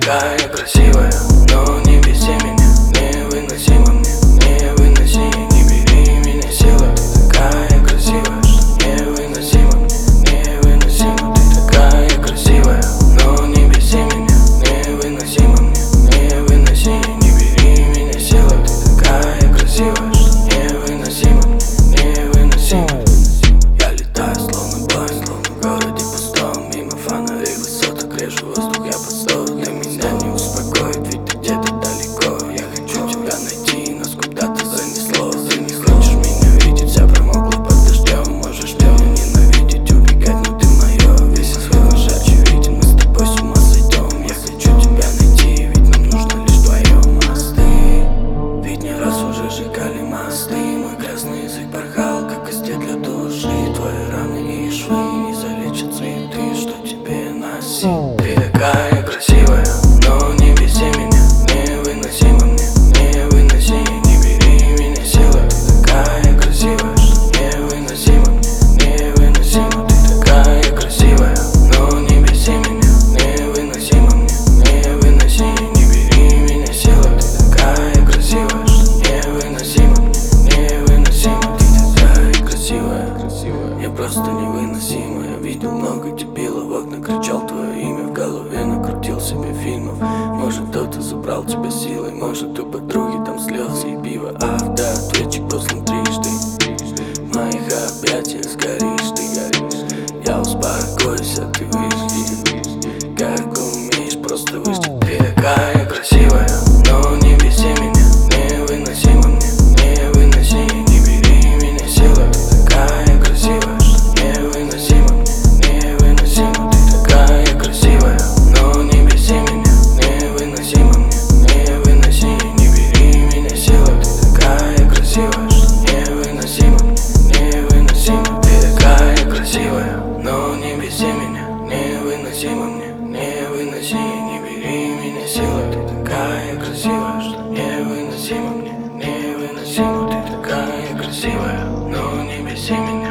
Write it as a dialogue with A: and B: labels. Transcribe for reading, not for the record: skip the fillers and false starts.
A: такая красивая, но не беси меня, невыносимо мне, не выноси, не бери меня силой. Ты такая красивая, что невыносимо мне, невыносимо. Ты такая красивая, но не беси меня, невыносимо мне, не выноси, не бери меня силой. Ты такая красивая, что невыносимо мне, невыносимо. Я летаю словно Боинг, словно в городе пустом, мимо фонарей высоток режу воздух, я подстал. Ты меня не успокоит, ведь ты где-то далеко. Я хочу тебя найти, нас куда-то занесло. Ты не хочешь меня видеть, вся промокла под дождем. Можешь меня ненавидеть, убегать, но ты мое. Весь исход наш очевиден, мы с тобой с ума сойдем. Я хочу тебя найти, ведь нам нужно лишь вдвоем. Мосты, ведь не раз уже сжигали мосты. Мой грязный язык порхал, как кости для души. Твои раны и швы не залечат цветы, что тебе носить. Ты такая красивая, но не беси меня, невыносимо мне, не выноси, не бери меня силой. Ты такая красивая, что невыносимо мне, невыносимо. Ты такая красивая, но не беси меня, невыносимо мне, не выноси, не бери меня силой. Ты такая красивая, что невыносимо мне, невыносимо. Ты такая красивая, я просто невыносима. Я видел много дебилов, в окна кричал твое имя, в голове накрутил себе фильмов. Может, кто-то забрал тебя силой, может, у подруги там слезы и пиво. Ах да, ответчик послан трижды, в моих объятиях сгоришь, ты горишь. Я успокоюсь, а ты выжди, как умеешь, просто выжди. Ты такая красивая, но не беси меня, невыносимо мне, не выноси, не бери меня силой. Ты такая красивая, что невыносимо мне, невыносимо. Ты такая красивая, но не беси меня, невыносимо мне, не выноси, не бери меня силой. Ты такая красивая, что невыносимо мне, невыносимо. Ты такая красивая, но не беси меня, невыносимо мне, не выноси, не бери меня силой. Ты такая красивая, что невыносимо мне, невыносимо. Ты такая красивая, но не беси меня.